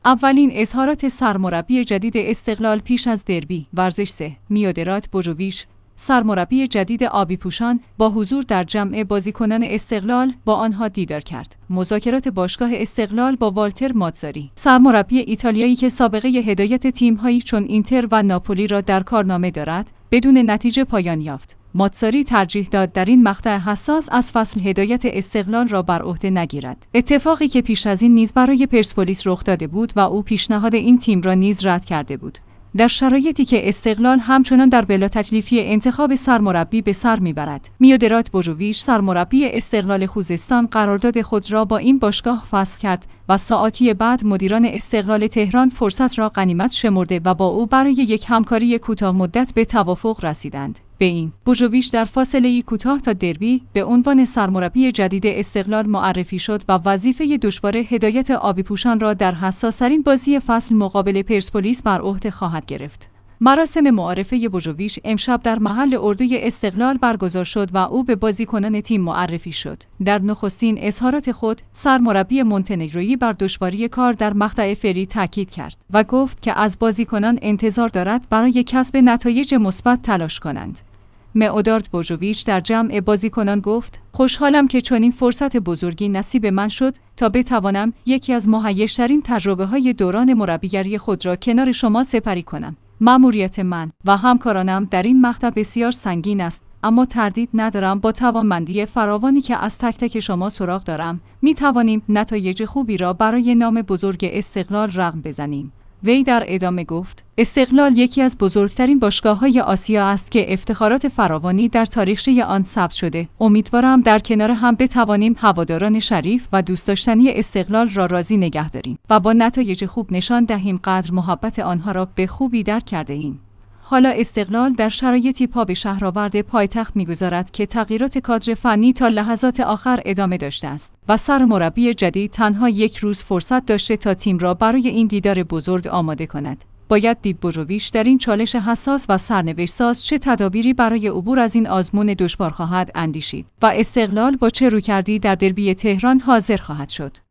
اولین اظهارات سرمربی جدید استقلال پیش از دربی. ورزش 3. میودرات بوژوویچ، سرمربی جدید آبی‌پوشان، با حضور در جمع بازیکنان استقلال با آنها دیدار کرد. مذاکرات باشگاه استقلال با والتر ماتزاری، سرمربی ایتالیایی که سابقه هدایت تیم‌هایی چون اینتر و ناپولی را در کارنامه دارد، بدون نتیجه پایان یافت. ماتزاری ترجیح داد در این مقطع حساس از فصل هدایت استقلال را بر عهده نگیرد. اتفاقی که پیش از این نیز برای پرسپولیس رخ داده بود و او پیشنهاد این تیم را نیز رد کرده بود. در شرایطی که استقلال همچنان در بلاتکلیفی انتخاب سرمربی به سر میبرد، میودرات بوژوویچ، سرمربی استقلال خوزستان، قرارداد خود را با این باشگاه فسخ کرد و ساعاتی بعد مدیران استقلال تهران فرصت را غنیمت شمرده و با او برای یک همکاری کوتاه مدت به توافق رسیدند. به این بوژوویچ در فاصله کوتاه تا دربی به عنوان سرمربی جدید استقلال معرفی شد و وظیفه دشوار هدایت آبی‌پوشان را در حساس‌ترین بازی فصل مقابل پرسپولیس بر عهده خواهد گرفت. مراسم معارفه بوژوویچ امشب در محل اردوی استقلال برگزار شد و او به بازیکنان تیم معرفی شد. در نخستین اظهارات خود، سرمربی مونتنگرویی بر دشواری کار در مقطع فعلی تاکید کرد و گفت که از بازیکنان انتظار دارد برای کسب نتایج مثبت تلاش کنند. میودرات بوژوویچ در جمع بازیکنان گفت: خوشحالم که چنین فرصت بزرگی نصیب من شد تا بتوانم یکی از مهیج‌ترین تجربه‌های دوران مربیگری خود را کنار شما سپری کنم. مأموریت من و همکارانم در این مقطع بسیار سنگین است، اما تردید ندارم با توانمندی فراوانی که از تک تک شما سراغ دارم، می توانیم نتایج خوبی را برای نام بزرگ استقلال رقم بزنیم. وی در ادامه گفت: استقلال یکی از بزرگترین باشگاه‌های آسیا است که افتخارات فراوانی در تاریخچه آن ثبت شده. امیدوارم در کنار هم بتوانیم هواداران شریف و دوست داشتنی استقلال را راضی نگه داریم و با نتایج خوب نشان دهیم قدر محبت آنها را به خوبی درک کرده ایم. حالا استقلال در شرایطی پا به شهرآورد پایتخت می‌گذارد که تغییرات کادر فنی تا لحظات آخر ادامه داشته است و سرمربی جدید تنها یک روز فرصت داشته تا تیم را برای این دیدار بزرگ آماده کند. باید دید بوژوویچ در این چالش حساس و سرنوشت‌ساز چه تدابیری برای عبور از این آزمون دشوار خواهد اندیشید و استقلال با چه رویکردی در دربی تهران حاضر خواهد شد.